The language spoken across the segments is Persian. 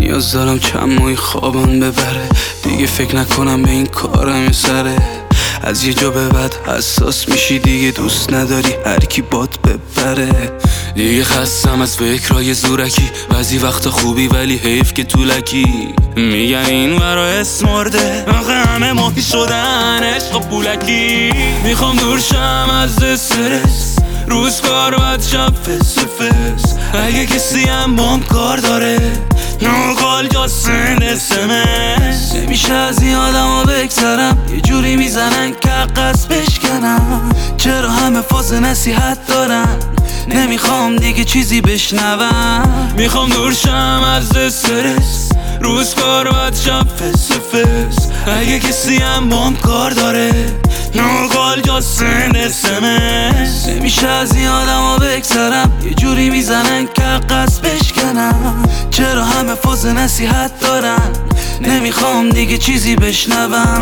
نیاز دارم چند ماهی خوابم ببره، دیگه فکر نکنم به این کارم سره. از یه جا به بعد حساس میشی، دیگه دوست نداری هر کی باد ببره. دیگه خستم از فکرای زورکی، بعضی وقتا خوبی ولی حیف که طولکی. میگن این ورا اسم مرده، آخه همه مافی شدن عشق پولکی. میخوام دور شم از استرس، روزگار بعد شب فس فس. اگه کسی هم بام کار داره، نو کال یا سند اسمس. نمیشه از این آدم ها بگذرم، یه جوری میزنن که قصد بشکنم. چرا همه فاز نصیحت دارن، نمیخوام دیگه چیزی بشنوم. میخوام دور شم از استرس، روزگار بعد شب فس فس. اگه کسی هم بام کار داره، نو کال یا سند اسمس. نمیشه از این آدم ها بگذرم، یه جوری میزنن که قصد بشکنم. چرا همه فاز نصیحت دارن، نمیخوام دیگه چیزی بشنوم.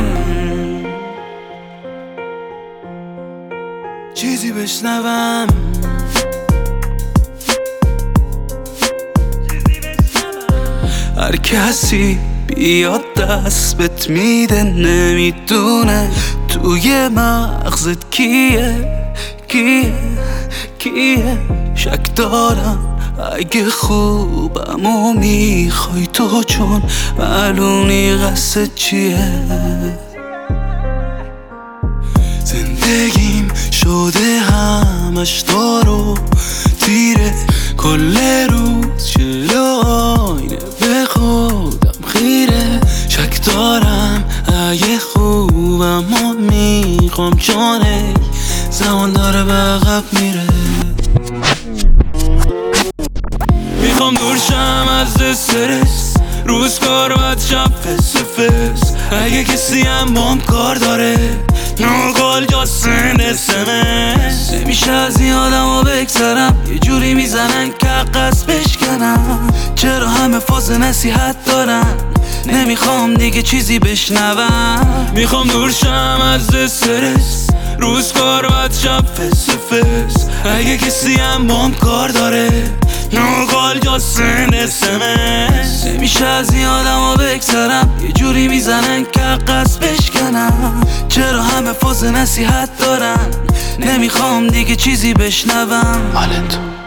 چیزی بشنوم. هر کسی بیاد دست بهت میده، نمیدونه توی مغزت کیه. شک دارم اگه خوبمو میخوای تو، چون معلومی قصد چیه. زندگیم شده همش دارو تیره، کل روز جلو آینه به خودم خیره. شک دارم اگه خوبمو میخوام، چون زمان داره به عقب میره. میخوام دور شم از استرس، روزگار بعد شب فس فس. اگه کسی هم بام کار داره، نو کال یا سند اسمس. نمیشه از این آدم ها بگذرم، یه جوری میزنن که قصد بشکنم. چرا همه فاز نصیحت دارن، نمیخوام دیگه چیزی بشنوم. میخوام دور شم از استرس، روزگار بعد شب فس فس. اگه کسی هم بام کار داره، نو کال یا سند اسمس. نمیشه از این آدم ها بگذرم، یه جوری میزنن که قصد بشکنم. چرا همه فاز نصیحت دارن، نمیخوام دیگه چیزی بشنوم.